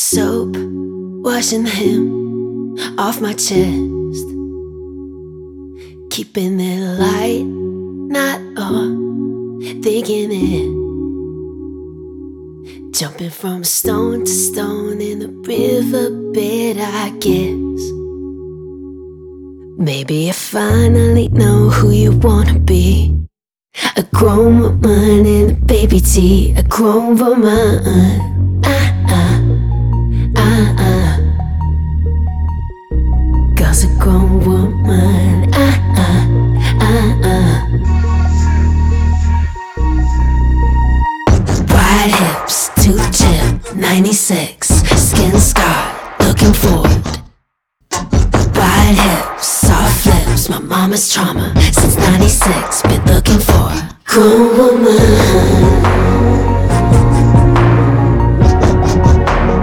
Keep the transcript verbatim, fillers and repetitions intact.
soap, washing him off my chest, keeping it light, not on, thinking it, jumping from stone to stone in the riverbed, I guess. Maybe you finally know who you wanna be. A grown woman in a baby tea. A grown woman. Ah, ah, ah, ah. Girl's a grown woman. Ah, ah, ah, ah. Wide hips, tooth chip, ninety-six. Skin scarred, looking forward. Wide hips, soft lips, my mama's trauma. Since ninety-six, been looking for a grown woman.